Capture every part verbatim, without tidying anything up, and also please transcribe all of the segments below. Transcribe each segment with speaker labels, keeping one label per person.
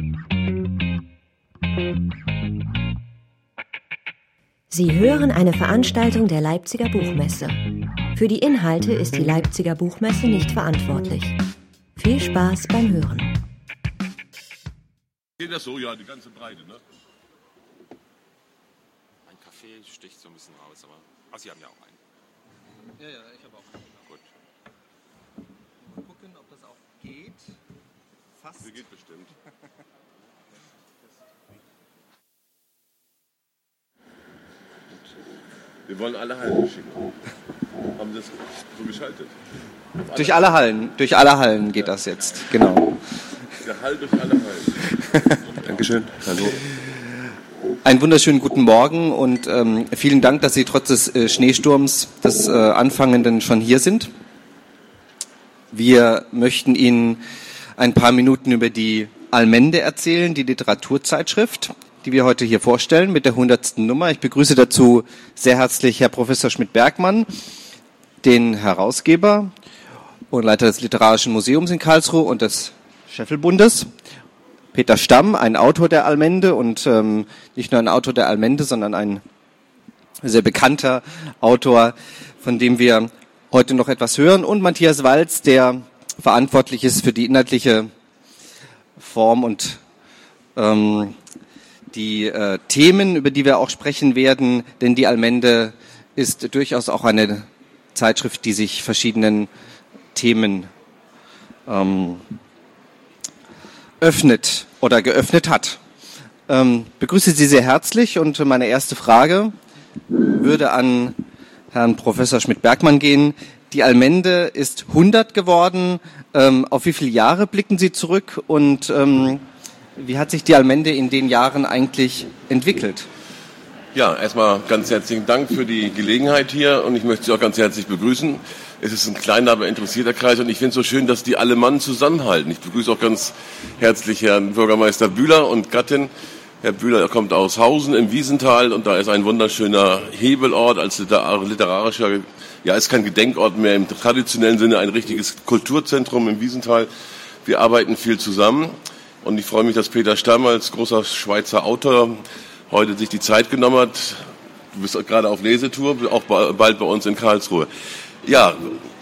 Speaker 1: Sie hören eine Veranstaltung der Leipziger Buchmesse. Für die Inhalte ist die Leipziger Buchmesse nicht verantwortlich. Viel Spaß beim Hören.
Speaker 2: Geht das so? Ja, die ganze Breite, ne?
Speaker 3: Ein Kaffee sticht so ein bisschen raus, aber ach, Sie haben ja auch einen.
Speaker 4: Ja, ja, ich habe auch einen.
Speaker 3: Gut.
Speaker 4: Mal gucken, ob das auch geht. Fast.
Speaker 2: Sie geht bestimmt. Wir wollen alle Hallen schicken. Haben Sie das so geschaltet? Alle
Speaker 4: durch alle Hallen, durch alle Hallen geht ja. Das jetzt, genau.
Speaker 2: Der Hall durch alle Hallen.
Speaker 4: Dankeschön. Hallo. Einen wunderschönen guten Morgen und ähm, vielen Dank, dass Sie trotz des äh, Schneesturms des äh, Anfangenden schon hier sind. Wir möchten Ihnen ein paar Minuten über die Allmende erzählen, die Literaturzeitschrift, die wir heute hier vorstellen mit der hundertsten Nummer. Ich begrüße dazu sehr herzlich Herr Professor Schmidt-Bergmann, den Herausgeber und Leiter des Literarischen Museums in Karlsruhe und des Scheffelbundes. Peter Stamm, ein Autor der Allmende und ähm, nicht nur ein Autor der Allmende, sondern ein sehr bekannter Autor, von dem wir heute noch etwas hören. Und Matthias Walz, der verantwortlich ist für die inhaltliche Form und ähm, die äh, Themen, über die wir auch sprechen werden, denn die Allmende ist durchaus auch eine Zeitschrift, die sich verschiedenen Themen ähm, öffnet oder geöffnet hat. Ähm, begrüße Sie sehr herzlich und meine erste Frage würde an Herrn Professor Schmidt-Bergmann gehen. Die Allmende ist hundert geworden. Ähm, auf wie viele Jahre blicken Sie zurück und ähm, wie hat sich die Allmende in den Jahren eigentlich entwickelt?
Speaker 2: Ja, erstmal ganz herzlichen Dank für die Gelegenheit hier und ich möchte Sie auch ganz herzlich begrüßen. Es ist ein kleiner, aber interessierter Kreis und ich finde es so schön, dass die alle Mann zusammenhalten. Ich begrüße auch ganz herzlich Herrn Bürgermeister Bühler und Gattin. Herr Bühler kommt aus Hausen im Wiesental und da ist ein wunderschöner Hebelort als literarischer, ja, ist kein Gedenkort mehr im traditionellen Sinne, ein richtiges Kulturzentrum im Wiesental. Wir arbeiten viel zusammen und ich freue mich, dass Peter Stamm als großer Schweizer Autor heute sich die Zeit genommen hat. Du bist gerade auf Lesetour, auch bald bei uns in Karlsruhe. Ja,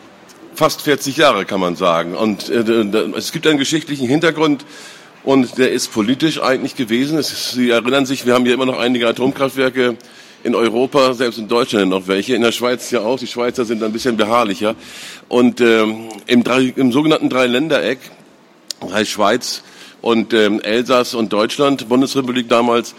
Speaker 2: fast vierzig Jahre kann man sagen. Und äh, es gibt einen geschichtlichen Hintergrund und der ist politisch eigentlich gewesen. Es ist, Sie erinnern sich, wir haben ja immer noch einige Atomkraftwerke in Europa, selbst in Deutschland noch welche, in der Schweiz ja auch. Die Schweizer sind ein bisschen beharrlicher. Und ähm, im, drei, im sogenannten Dreiländereck, heißt Schweiz und ähm, Elsass und Deutschland, Bundesrepublik damals,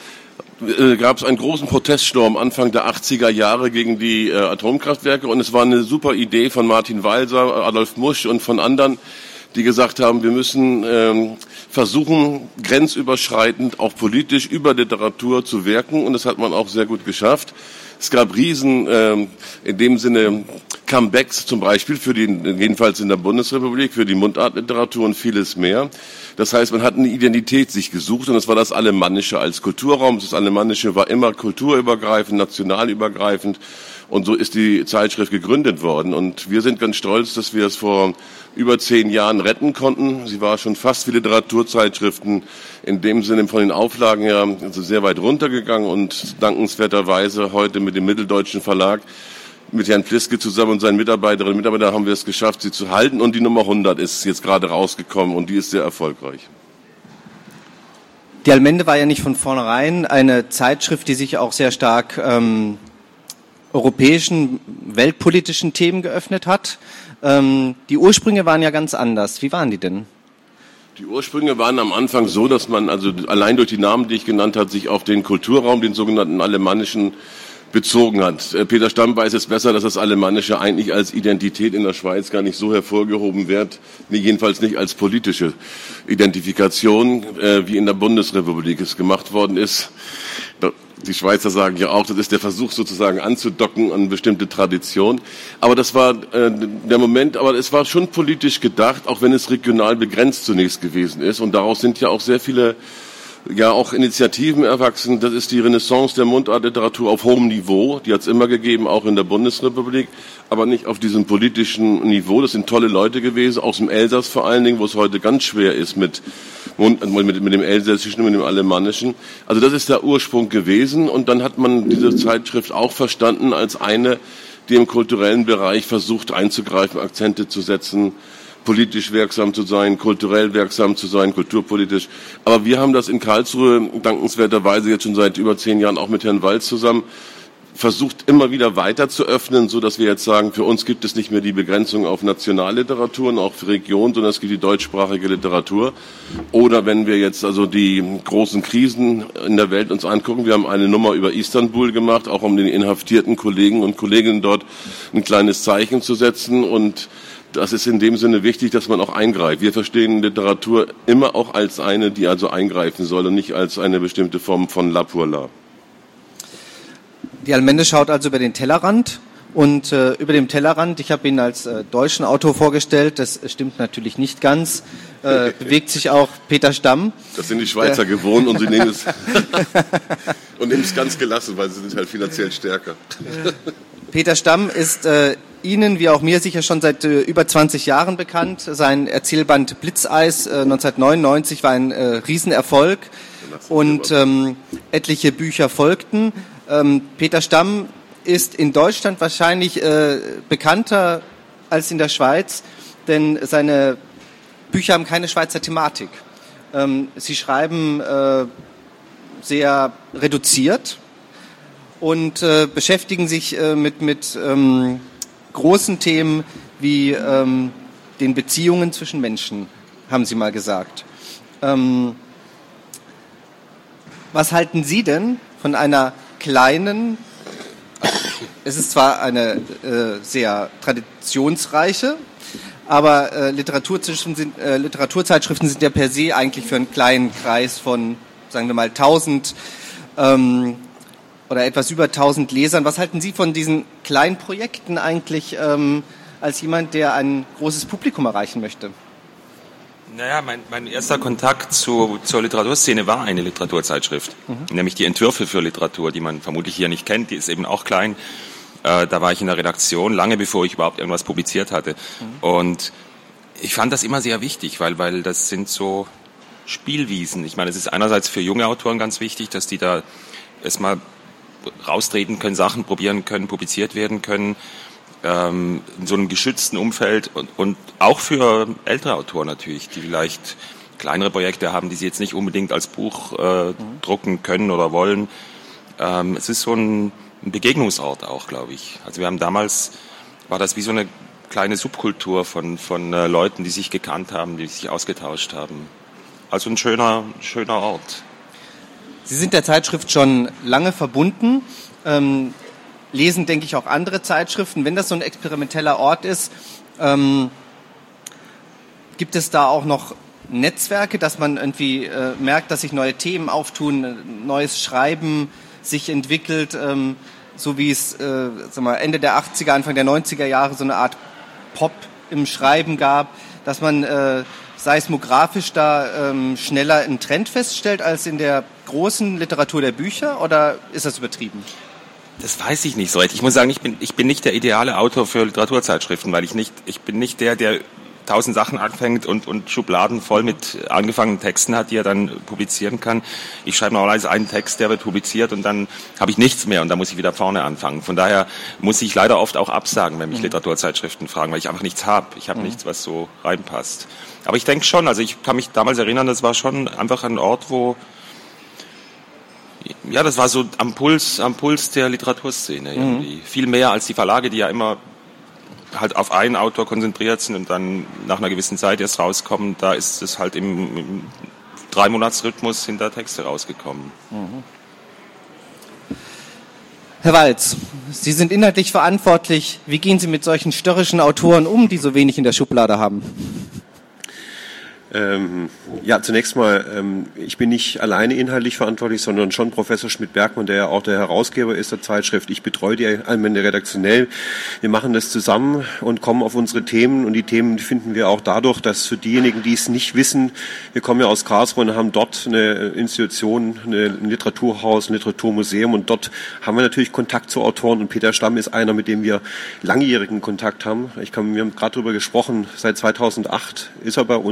Speaker 2: gab es einen großen Proteststurm Anfang der achtziger Jahre gegen die äh, Atomkraftwerke und es war eine super Idee von Martin Walser, Adolf Musch und von anderen, die gesagt haben, wir müssen ähm, versuchen, grenzüberschreitend, auch politisch über Literatur zu wirken und das hat man auch sehr gut geschafft. Es gab riesen, ähm, in dem Sinne, Comebacks zum Beispiel, für die, jedenfalls in der Bundesrepublik, für die Mundartliteratur und vieles mehr. Das heißt, man hat eine Identität sich gesucht und das war das Alemannische als Kulturraum. Das Alemannische war immer kulturübergreifend, nationalübergreifend und so ist die Zeitschrift gegründet worden. Und wir sind ganz stolz, dass wir es vor über zehn Jahren retten konnten. Sie war schon fast wie Literaturzeitschriften in dem Sinne von den Auflagen her also sehr weit runtergegangen und dankenswerterweise heute mit dem Mitteldeutschen Verlag mit Herrn Pliske zusammen und seinen Mitarbeiterinnen und Mitarbeitern haben wir es geschafft, sie zu halten. Und die Nummer hundert ist jetzt gerade rausgekommen und die ist sehr erfolgreich.
Speaker 4: Die Allmende war ja nicht von vornherein eine Zeitschrift, die sich auch sehr stark ähm, europäischen, weltpolitischen Themen geöffnet hat. Ähm, die Ursprünge waren ja ganz anders. Wie waren die denn?
Speaker 2: Die Ursprünge waren am Anfang so, dass man also allein durch die Namen, die ich genannt habe, sich auf den Kulturraum, den sogenannten alemannischen, bezogen hat. Peter Stamm weiß es besser, dass das Alemannische eigentlich als Identität in der Schweiz gar nicht so hervorgehoben wird, jedenfalls nicht als politische Identifikation, äh, wie in der Bundesrepublik es gemacht worden ist. Die Schweizer sagen ja auch, das ist der Versuch sozusagen anzudocken an bestimmte Tradition. Aber das war äh, der Moment, aber es war schon politisch gedacht, auch wenn es regional begrenzt zunächst gewesen ist. Und daraus sind ja auch sehr viele ja auch Initiativen erwachsen. Das ist die Renaissance der Mundartliteratur auf hohem Niveau. Die hat es immer gegeben, auch in der Bundesrepublik, aber nicht auf diesem politischen Niveau. Das sind tolle Leute gewesen, aus dem Elsass vor allen Dingen, wo es heute ganz schwer ist mit und mit, mit dem Elsässischen und mit dem Alemannischen. Also das ist der Ursprung gewesen und dann hat man diese Zeitschrift auch verstanden als eine, die im kulturellen Bereich versucht einzugreifen, Akzente zu setzen, politisch wirksam zu sein, kulturell wirksam zu sein, kulturpolitisch. Aber wir haben das in Karlsruhe dankenswerterweise jetzt schon seit über zehn Jahren auch mit Herrn Walz zusammen versucht, immer wieder weiter zu öffnen, so dass wir jetzt sagen, für uns gibt es nicht mehr die Begrenzung auf Nationalliteratur und auch für Region, sondern es gibt die deutschsprachige Literatur. Oder wenn wir jetzt also die großen Krisen in der Welt uns angucken, wir haben eine Nummer über Istanbul gemacht, auch um den inhaftierten Kollegen und Kolleginnen dort ein kleines Zeichen zu setzen, und das ist in dem Sinne wichtig, dass man auch eingreift. Wir verstehen Literatur immer auch als eine, die also eingreifen soll und nicht als eine bestimmte Form von La pour la.
Speaker 4: Die Allmende schaut also über den Tellerrand und äh, über dem Tellerrand, ich habe ihn als äh, deutschen Autor vorgestellt, das stimmt natürlich nicht ganz, äh, bewegt sich auch Peter Stamm.
Speaker 2: Das sind die Schweizer äh. gewohnt und sie nehmen es und nehmen es ganz gelassen, weil sie sind halt finanziell stärker.
Speaker 4: Peter Stamm ist äh, Ihnen wie auch mir sicher schon seit äh, über zwanzig Jahren bekannt. Sein Erzählband Blitzeis äh, neunzehnhundertneunundneunzig war ein äh, Riesenerfolg und ähm, etliche Bücher folgten. Ähm, Peter Stamm ist in Deutschland wahrscheinlich äh, bekannter als in der Schweiz, denn seine Bücher haben keine Schweizer Thematik. Ähm, sie schreiben äh, sehr reduziert und äh, beschäftigen sich äh, mit, mit ähm, großen Themen wie ähm, den Beziehungen zwischen Menschen, haben Sie mal gesagt. Ähm, was halten Sie denn von einer kleinen, es ist zwar eine äh, sehr traditionsreiche, aber äh, Literaturzeitschriften sind, äh, Literaturzeitschriften sind ja per se eigentlich für einen kleinen Kreis von, sagen wir mal, tausend ähm, oder etwas über tausend Lesern. Was halten Sie von diesen kleinen Projekten eigentlich ähm, als jemand, der ein großes Publikum erreichen möchte?
Speaker 3: Naja, mein, mein erster Kontakt zu, zur Literaturszene war eine Literaturzeitschrift, mhm. nämlich die Entwürfe für Literatur, die man vermutlich hier nicht kennt, die ist eben auch klein. Äh, da war ich in der Redaktion, lange bevor ich überhaupt irgendwas publiziert hatte. Mhm. Und ich fand das immer sehr wichtig, weil, weil das sind so Spielwiesen. Ich meine, es ist einerseits für junge Autoren ganz wichtig, dass die da erstmal raustreten können, Sachen probieren können, publiziert werden können, ähm, in so einem geschützten Umfeld, und, und auch für ältere Autoren natürlich, die vielleicht kleinere Projekte haben, die sie jetzt nicht unbedingt als Buch äh, mhm. drucken können oder wollen. Ähm, es ist so ein, ein Begegnungsort auch, glaube ich. Also wir haben damals, war das wie so eine kleine Subkultur von, von äh, Leuten, die sich gekannt haben, die sich ausgetauscht haben. Also ein schöner, schöner Ort.
Speaker 4: Sie sind der Zeitschrift schon lange verbunden, ähm, lesen, denke ich, auch andere Zeitschriften. Wenn das so ein experimenteller Ort ist, ähm, gibt es da auch noch Netzwerke, dass man irgendwie äh, merkt, dass sich neue Themen auftun, neues Schreiben sich entwickelt, ähm, so wie es äh, sag mal, Ende der achtziger, Anfang der neunziger Jahre so eine Art Pop im Schreiben gab, dass man äh, seismografisch da ähm, schneller einen Trend feststellt als in der großen Literatur der Bücher, oder ist das übertrieben?
Speaker 3: Das weiß ich nicht so recht. Ich muss sagen, ich bin, ich bin nicht der ideale Autor für Literaturzeitschriften, weil ich nicht, ich bin nicht der, der tausend Sachen anfängt und, und Schubladen voll mit angefangenen Texten hat, die er dann publizieren kann. Ich schreibe normalerweise einen Text, der wird publiziert, und dann habe ich nichts mehr und dann muss ich wieder vorne anfangen. Von daher muss ich leider oft auch absagen, wenn mich mhm. Literaturzeitschriften fragen, weil ich einfach nichts habe. Ich habe mhm. nichts, was so reinpasst. Aber ich denke schon, also ich kann mich damals erinnern, das war schon einfach ein Ort, wo, ja, das war so am Puls, am Puls der Literaturszene irgendwie. Mhm. Viel mehr als die Verlage, die ja immer halt auf einen Autor konzentriert sind und dann nach einer gewissen Zeit erst rauskommen. Da ist es halt im, im Drei-Monats-Rhythmus sind da Texte rausgekommen.
Speaker 4: Mhm. Herr Walz, Sie sind inhaltlich verantwortlich. Wie gehen Sie mit solchen störrischen Autoren um, die so wenig in der Schublade haben?
Speaker 5: Ähm, ja, zunächst mal, ähm, ich bin nicht alleine inhaltlich verantwortlich, sondern schon Professor Schmidt-Bergmann, der ja auch der Herausgeber ist der Zeitschrift. Ich betreue die Allmende redaktionell. Wir machen das zusammen und kommen auf unsere Themen, und die Themen finden wir auch dadurch, dass für diejenigen, die es nicht wissen, wir kommen ja aus Karlsruhe und haben dort eine Institution, ein Literaturhaus, ein Literaturmuseum, und dort haben wir natürlich Kontakt zu Autoren, und Peter Stamm ist einer, mit dem wir langjährigen Kontakt haben. Ich kann, wir haben gerade darüber gesprochen, seit zweitausendacht ist er bei uns regelmäßig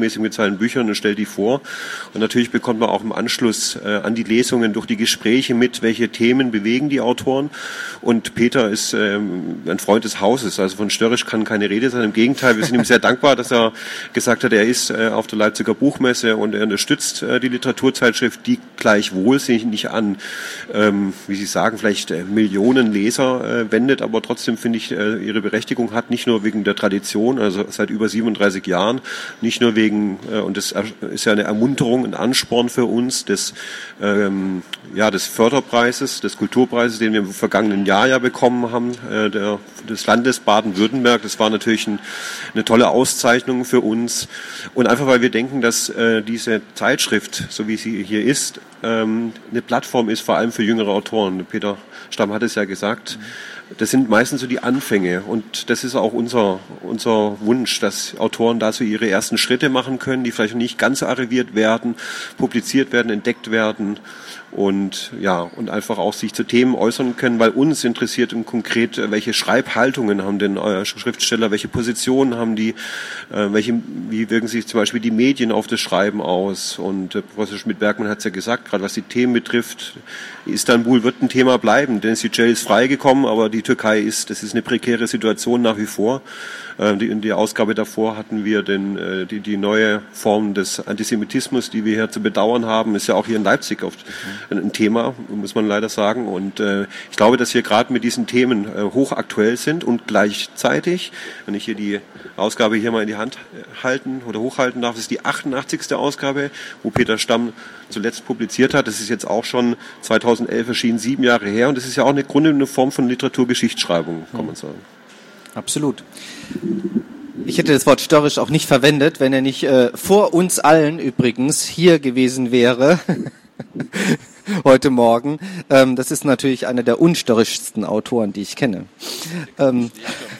Speaker 5: regelmäßig mit seinen Büchern und stellt die vor. Und natürlich bekommt man auch im Anschluss äh, an die Lesungen durch die Gespräche mit, welche Themen bewegen die Autoren. Und Peter ist ähm, ein Freund des Hauses, also von störrisch kann keine Rede sein. Im Gegenteil, wir sind ihm sehr dankbar, dass er gesagt hat, er ist äh, auf der Leipziger Buchmesse und er unterstützt äh, die Literaturzeitschrift, die gleichwohl sich nicht an, ähm, wie Sie sagen, vielleicht äh, Millionen Leser äh, wendet, aber trotzdem finde ich, äh, ihre Berechtigung hat, nicht nur wegen der Tradition, also seit über siebenunddreißig Jahren, nicht nur wegen, äh, und das ist ja eine Ermunterung, ein Ansporn für uns, des, ähm, ja, des Förderpreises, des Kulturpreises, den wir im vergangenen Jahr ja bekommen haben, äh, der, des Landes Baden-Württemberg. Das war natürlich ein, eine tolle Auszeichnung für uns. Und einfach, weil wir denken, dass äh, diese Zeitschrift, so wie sie hier ist, ähm, eine Plattform ist, vor allem für jüngere Autoren. Peter Stamm hat es ja gesagt. Das sind meistens so die Anfänge und das ist auch unser, unser Wunsch, dass Autoren da so ihre ersten Schritte machen können, die vielleicht noch nicht ganz arriviert werden, publiziert werden, entdeckt werden und ja, und einfach auch sich zu Themen äußern können, weil uns interessiert im Konkret, welche Schreibhaltungen haben denn euer Schriftsteller, welche Positionen haben die, äh, welche, wie wirken sich zum Beispiel die Medien auf das Schreiben aus und äh, Professor Schmidt-Bergmann hat es ja gesagt, gerade was die Themen betrifft, Istanbul wird ein Thema bleiben, Dennis Yücel ist freigekommen, aber die Türkei ist, das ist eine prekäre Situation nach wie vor. In der Ausgabe davor hatten wir den, die, die neue Form des Antisemitismus, die wir hier zu bedauern haben, ist ja auch hier in Leipzig oft ein Thema, muss man leider sagen. Und äh, ich glaube, dass wir gerade mit diesen Themen äh, hochaktuell sind und gleichzeitig, wenn ich hier die Ausgabe hier mal in die Hand halten oder hochhalten darf, das ist die achtundachtzigste Ausgabe, wo Peter Stamm zuletzt publiziert hat. Das ist jetzt auch schon zweitausendelf erschienen, sieben Jahre her. Und das ist ja auch eine Grunde eine Form von Literaturgeschichtsschreibung, kann man sagen.
Speaker 4: Absolut. Ich hätte das Wort störrisch auch nicht verwendet, wenn er nicht äh, vor uns allen übrigens hier gewesen wäre heute Morgen. Ähm, das ist natürlich einer der unstörrischsten Autoren, die ich kenne. Ähm,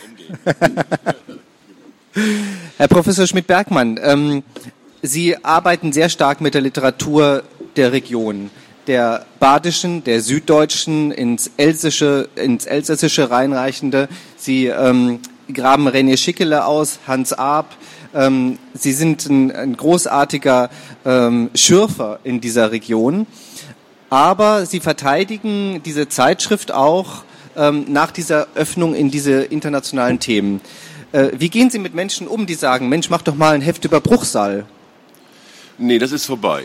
Speaker 4: Herr Professor Schmidt-Bergmann, ähm, Sie arbeiten sehr stark mit der Literatur der Region, der badischen, der süddeutschen, ins Elsässische, ins Elsässische reinreichende. Sie ähm, graben René Schickele aus, Hans Arp. Ähm, Sie sind ein, ein großartiger ähm, Schürfer in dieser Region. Aber Sie verteidigen diese Zeitschrift auch ähm, nach dieser Öffnung in diese internationalen Themen. Äh, wie gehen Sie mit Menschen um, die sagen, Mensch, mach doch mal ein Heft über Bruchsal?
Speaker 2: Nee, das ist vorbei.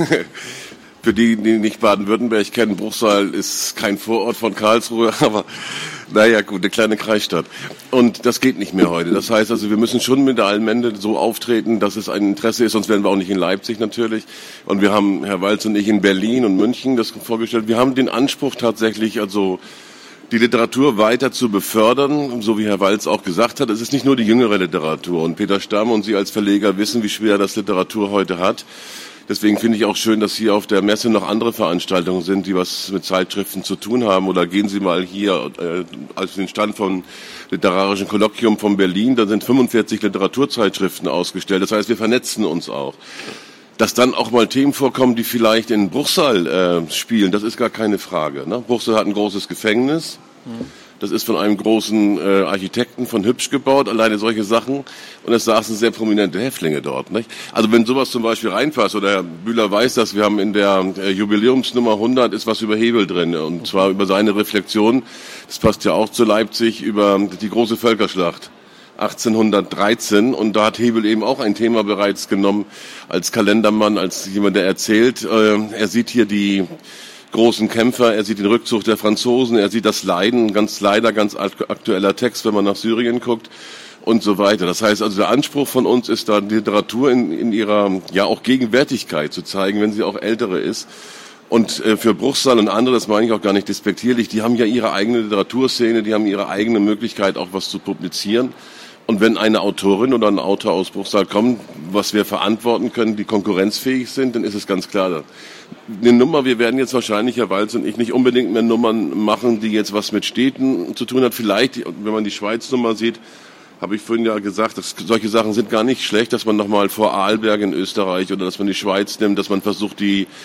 Speaker 2: Für die, die nicht Baden-Württemberg kennen, Bruchsal ist kein Vorort von Karlsruhe, aber naja gut, eine kleine Kreisstadt. Und das geht nicht mehr heute. Das heißt also, wir müssen schon mit der Allmende so auftreten, dass es ein Interesse ist, sonst wären wir auch nicht in Leipzig natürlich. Und wir haben, Herr Walz und ich, in Berlin und München das vorgestellt. Wir haben den Anspruch tatsächlich, also die Literatur weiter zu befördern, so wie Herr Walz auch gesagt hat. Es ist nicht nur die jüngere Literatur. Und Peter Stamm und Sie als Verleger wissen, wie schwer das Literatur heute hat. Deswegen finde ich auch schön, dass hier auf der Messe noch andere Veranstaltungen sind, die was mit Zeitschriften zu tun haben. Oder gehen Sie mal hier äh, auf den Stand vom Literarischen Kolloquium von Berlin. Da sind fünfundvierzig Literaturzeitschriften ausgestellt. Das heißt, wir vernetzen uns auch. Dass dann auch mal Themen vorkommen, die vielleicht in Bruchsal äh, spielen, das ist gar keine Frage. Ne? Bruchsal hat ein großes Gefängnis. Mhm. Das ist von einem großen äh, Architekten von Hübsch gebaut, alleine solche Sachen. Und es saßen sehr prominente Häftlinge dort. Nicht? Also wenn sowas zum Beispiel reinpasst, oder Herr Bühler weiß das, wir haben in der äh, Jubiläumsnummer hundert ist was über Hebel drin. Und zwar über seine Reflexion, das passt ja auch zu Leipzig, über die große Völkerschlacht achtzehnhundertdreizehn. Und da hat Hebel eben auch ein Thema bereits genommen als Kalendermann, als jemand, der erzählt. Äh, er sieht hier die großen Kämpfer, er sieht den Rückzug der Franzosen, er sieht das Leiden, ganz leider ganz aktueller Text, wenn man nach Syrien guckt und so weiter. Das heißt also, der Anspruch von uns ist da, die Literatur in, in ihrer, ja auch Gegenwärtigkeit zu zeigen, wenn sie auch ältere ist. Und äh, für Bruchsal und andere, das meine ich auch gar nicht despektierlich, die haben ja ihre eigene Literaturszene, die haben ihre eigene Möglichkeit, auch was zu publizieren. Und wenn eine Autorin oder ein Autor aus Bruchsal kommt, was wir verantworten können, die konkurrenzfähig sind, dann ist es ganz klar. Eine Nummer, wir werden jetzt wahrscheinlich, Herr Walz und ich, nicht unbedingt mehr Nummern machen, die jetzt was mit Städten zu tun hat. Vielleicht, wenn man die Schweiz-Nummer sieht, habe ich vorhin ja gesagt, dass solche Sachen sind gar nicht schlecht, dass man nochmal vor Arlberg in Österreich oder dass man die Schweiz nimmt, dass man versucht, die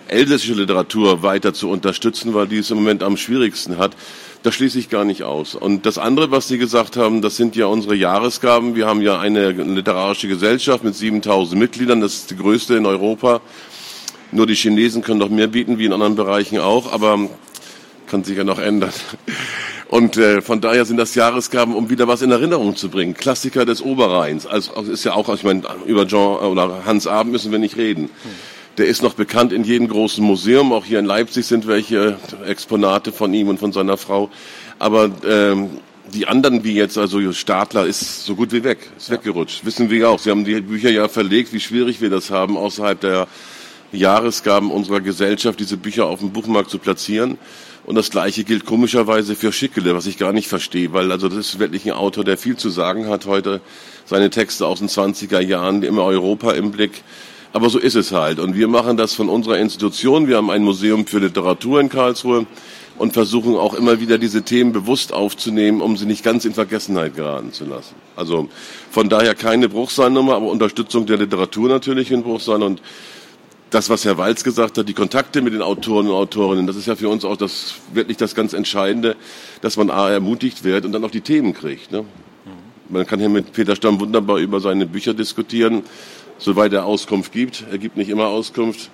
Speaker 2: elsässische Literatur weiter zu unterstützen, weil die es im Moment am schwierigsten hat. Das schließe ich gar nicht aus. Und das andere, was Sie gesagt haben, das sind ja unsere Jahresgaben. Wir haben ja eine literarische Gesellschaft mit siebentausend Mitgliedern. Das ist die größte in Europa. Nur die Chinesen können noch mehr bieten, wie in anderen Bereichen auch, aber kann sich ja noch ändern. Und äh, von daher sind das Jahresgaben, um wieder was in Erinnerung zu bringen. Klassiker des Oberrheins. Also ist ja auch, ich meine, über Jean oder Hans Abend müssen wir nicht reden. Der ist noch bekannt in jedem großen Museum. Auch hier in Leipzig sind welche Exponate von ihm und von seiner Frau. Aber ähm, die anderen, wie jetzt, also Stadler, ist so gut wie weg. Ist ja. weggerutscht. Wissen wir auch. Sie haben die Bücher ja verlegt, wie schwierig wir das haben, außerhalb der Jahresgaben unserer Gesellschaft, diese Bücher auf dem Buchmarkt zu platzieren. Und das Gleiche gilt komischerweise für Schickele, was ich gar nicht verstehe, weil also das ist wirklich ein Autor, der viel zu sagen hat heute. Seine Texte aus den zwanziger Jahren, immer Europa im Blick. Aber so ist es halt. Und wir machen das von unserer Institution. Wir haben ein Museum für Literatur in Karlsruhe und versuchen auch immer wieder diese Themen bewusst aufzunehmen, um sie nicht ganz in Vergessenheit geraten zu lassen. Also von daher keine Bruchsal-Nummer, aber Unterstützung der Literatur natürlich in Bruchsal. Und das, was Herr Walz gesagt hat, die Kontakte mit den Autoren und Autorinnen, das ist ja für uns auch das wirklich das ganz Entscheidende, dass man A, ermutigt wird und dann auch die Themen kriegt. Ne? Man kann hier mit Peter Stamm wunderbar über seine Bücher diskutieren, soweit er Auskunft gibt. Er gibt nicht immer Auskunft.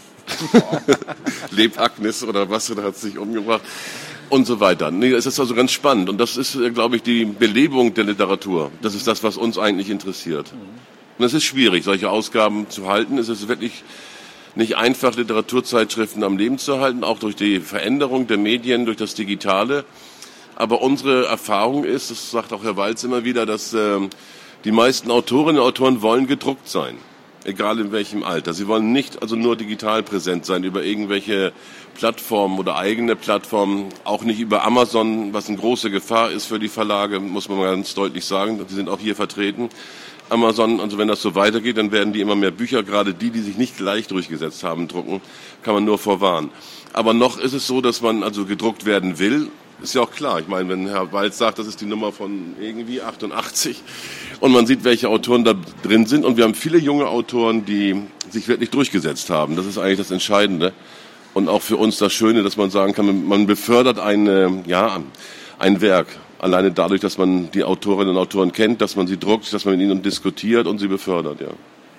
Speaker 2: Lebt Agnes oder was, oder hat sich umgebracht und so weiter. Nee, es ist also ganz spannend und das ist, glaube ich, die Belebung der Literatur. Das ist das, was uns eigentlich interessiert. Und es ist schwierig, solche Ausgaben zu halten. Es ist wirklich nicht einfach, Literaturzeitschriften am Leben zu halten, auch durch die Veränderung der Medien, durch das Digitale. Aber unsere Erfahrung ist, das sagt auch Herr Walz immer wieder, dass äh, die meisten Autorinnen und Autoren wollen gedruckt sein, egal in welchem Alter. Sie wollen nicht also nur digital präsent sein über irgendwelche Plattformen oder eigene Plattformen, auch nicht über Amazon, was eine große Gefahr ist für die Verlage, muss man mal ganz deutlich sagen. Die sind auch hier vertreten. Amazon, also wenn das so weitergeht, dann werden die immer mehr Bücher, gerade die, die sich nicht gleich durchgesetzt haben, drucken, kann man nur vorwarnen. Aber noch ist es so, dass man also gedruckt werden will. Ist ja auch klar. Ich meine, wenn Herr Walz sagt, das ist die Nummer von irgendwie achtundachtzig und man sieht, welche Autoren da drin sind und wir haben viele junge Autoren, die sich wirklich durchgesetzt haben. Das ist eigentlich das Entscheidende und auch für uns das Schöne, dass man sagen kann, man befördert eine, ja, ein Werk. Alleine dadurch, dass man die Autorinnen und Autoren kennt, dass man sie druckt, dass man mit ihnen diskutiert und sie befördert, ja.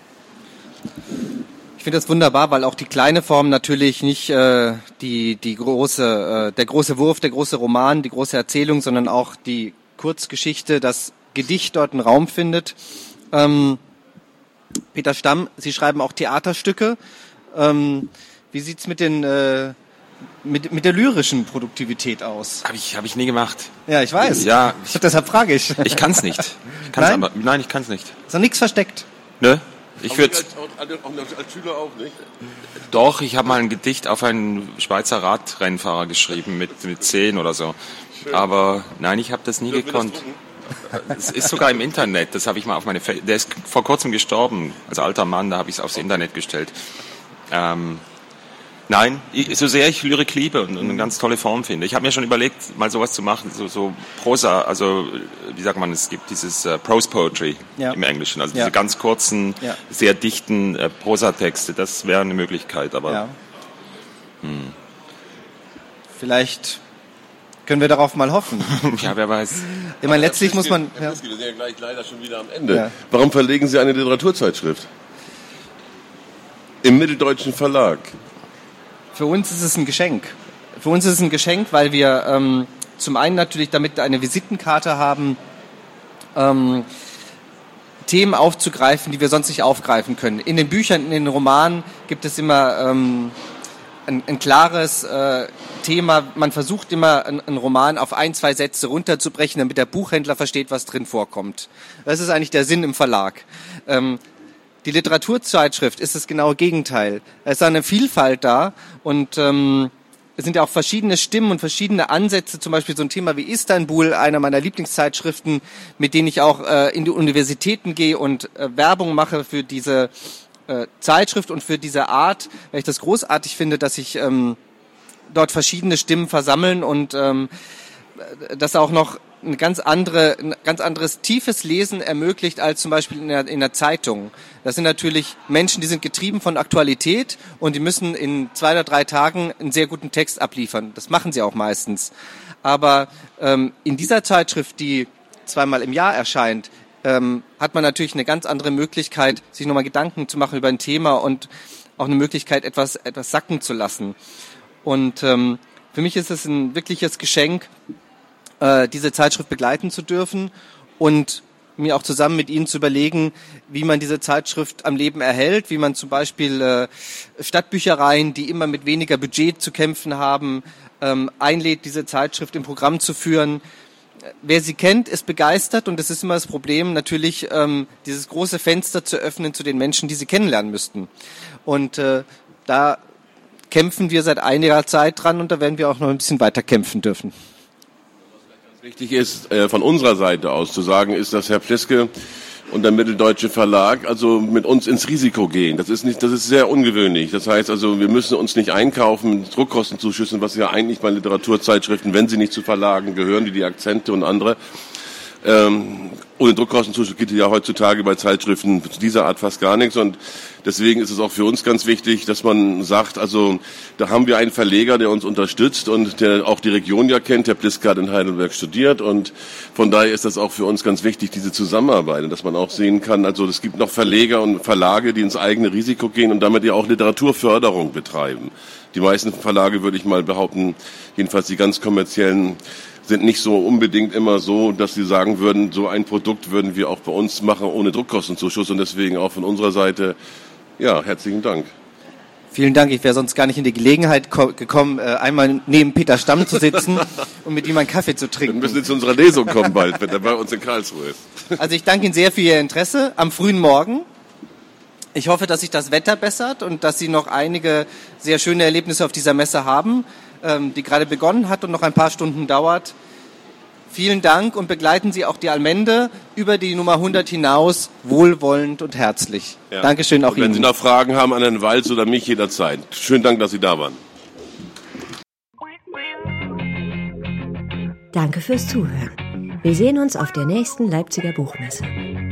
Speaker 4: Ich finde das wunderbar, weil auch die kleine Form natürlich nicht äh, die die große äh, der große Wurf, der große Roman, die große Erzählung, sondern auch die Kurzgeschichte, das Gedicht dort einen Raum findet. Ähm, Peter Stamm, Sie schreiben auch Theaterstücke. Ähm, wie sieht's mit den äh, mit mit der lyrischen Produktivität aus?
Speaker 3: Habe ich habe ich nie gemacht.
Speaker 4: Ja, ich weiß.
Speaker 3: Ja, ich,
Speaker 4: deshalb frage ich.
Speaker 3: Ich kann's nicht. Ich kann's
Speaker 4: nein?
Speaker 3: aber nein, ich kann's nicht.
Speaker 4: Ist doch nichts versteckt.
Speaker 3: Nö. Ich würde
Speaker 2: als, als Schüler auch nicht.
Speaker 3: Doch, ich habe mal ein Gedicht auf einen Schweizer Radrennfahrer geschrieben mit mit zehn oder so. Schön. Aber nein, ich habe das nie Dürfen gekonnt. Es ist sogar im Internet. Das habe ich mal auf meine. Fe- Der ist vor kurzem gestorben, als alter Mann. Da habe ich es aufs Internet gestellt. Ähm, Nein, so sehr ich Lyrik liebe und eine ganz tolle Form finde. Ich habe mir schon überlegt, mal sowas zu machen, so, so Prosa, also wie sagt man, es gibt dieses äh, Prose Poetry ja. im Englischen, also ja. diese ganz kurzen, ja. sehr dichten äh, Prosatexte, das wäre eine Möglichkeit, aber... Ja. Hm.
Speaker 4: Vielleicht können wir darauf mal hoffen.
Speaker 3: Ja, wer weiß.
Speaker 4: Ich meine, letztlich muss man...
Speaker 2: Herr Friske, wir sind ja gleich leider schon wieder am Ende. Ja. Warum verlegen Sie eine Literaturzeitschrift? Im Mitteldeutschen Verlag.
Speaker 4: Für uns ist es ein Geschenk. Für uns ist es ein Geschenk, weil wir ähm, zum einen natürlich damit eine Visitenkarte haben, ähm, Themen aufzugreifen, die wir sonst nicht aufgreifen können. In den Büchern, in den Romanen gibt es immer ähm, ein, ein klares äh, Thema. Man versucht immer, einen Roman auf ein, zwei Sätze runterzubrechen, damit der Buchhändler versteht, was drin vorkommt. Das ist eigentlich der Sinn im Verlag. Ähm, Die Literaturzeitschrift ist das genaue Gegenteil. Es ist eine Vielfalt da und ähm, es sind ja auch verschiedene Stimmen und verschiedene Ansätze, zum Beispiel so ein Thema wie Istanbul, einer meiner Lieblingszeitschriften, mit denen ich auch äh, in die Universitäten gehe und äh, Werbung mache für diese äh, Zeitschrift und für diese Art, weil ich das großartig finde, dass sich ähm, dort verschiedene Stimmen versammeln und ähm, das auch noch eine ganz andere, ein ganz anderes tiefes Lesen ermöglicht als zum Beispiel in der, in der Zeitung. Das sind natürlich Menschen, die sind getrieben von Aktualität und die müssen in zwei oder drei Tagen einen sehr guten Text abliefern. Das machen sie auch meistens. Aber ähm, in dieser Zeitschrift, die zweimal im Jahr erscheint, ähm, hat man natürlich eine ganz andere Möglichkeit, sich nochmal Gedanken zu machen über ein Thema und auch eine Möglichkeit, etwas, etwas sacken zu lassen. Und ähm, für mich ist es ein wirkliches Geschenk, äh, diese Zeitschrift begleiten zu dürfen und mir auch zusammen mit Ihnen zu überlegen, wie man diese Zeitschrift am Leben erhält, wie man zum Beispiel äh, Stadtbüchereien, die immer mit weniger Budget zu kämpfen haben, ähm, einlädt, diese Zeitschrift im Programm zu führen. Wer sie kennt, ist begeistert und das ist immer das Problem, natürlich ähm, dieses große Fenster zu öffnen zu den Menschen, die sie kennenlernen müssten. Und äh, da kämpfen wir seit einiger Zeit dran und da werden wir auch noch ein bisschen weiter kämpfen dürfen.
Speaker 2: Wichtig ist, äh, von unserer Seite aus zu sagen, ist, dass Herr Pliske und der Mitteldeutsche Verlag also mit uns ins Risiko gehen. Das ist nicht, das ist sehr ungewöhnlich. Das heißt also, wir müssen uns nicht einkaufen mit Druckkostenzuschüssen, was ja eigentlich bei Literaturzeitschriften, wenn sie nicht zu Verlagen gehören, wie die Akzente und andere. Ähm, ohne Druckkostenzuschuss geht ja heutzutage bei Zeitschriften dieser Art fast gar nichts und deswegen ist es auch für uns ganz wichtig, dass man sagt, also da haben wir einen Verleger, der uns unterstützt und der auch die Region ja kennt, der Pliske hat in Heidelberg studiert und von daher ist das auch für uns ganz wichtig, diese Zusammenarbeit und dass man auch sehen kann, also es gibt noch Verleger und Verlage, die ins eigene Risiko gehen und damit ja auch Literaturförderung betreiben. Die meisten Verlage, würde ich mal behaupten, jedenfalls die ganz kommerziellen, sind nicht so unbedingt immer so, dass sie sagen würden, so ein Produkt würden wir auch bei uns machen ohne Druckkostenzuschuss und deswegen auch von unserer Seite, ja, herzlichen Dank.
Speaker 4: Vielen Dank, ich wäre sonst gar nicht in die Gelegenheit gekommen, einmal neben Peter Stamm zu sitzen und mit ihm einen Kaffee zu trinken.
Speaker 2: Wir müssen jetzt zu unserer Lesung kommen bald, wenn er bei uns in Karlsruhe ist.
Speaker 4: Also ich danke Ihnen sehr für Ihr Interesse am frühen Morgen. Ich hoffe, dass sich das Wetter bessert und dass Sie noch einige sehr schöne Erlebnisse auf dieser Messe haben, die gerade begonnen hat und noch ein paar Stunden dauert. Vielen Dank und begleiten Sie auch die Allmende über die Nummer hundert hinaus wohlwollend und herzlich. Ja. Dankeschön auch
Speaker 2: und wenn
Speaker 4: Ihnen.
Speaker 2: Wenn Sie noch Fragen haben an Herrn Walz oder mich, jederzeit. Schönen Dank, dass Sie da waren.
Speaker 1: Danke fürs Zuhören. Wir sehen uns auf der nächsten Leipziger Buchmesse.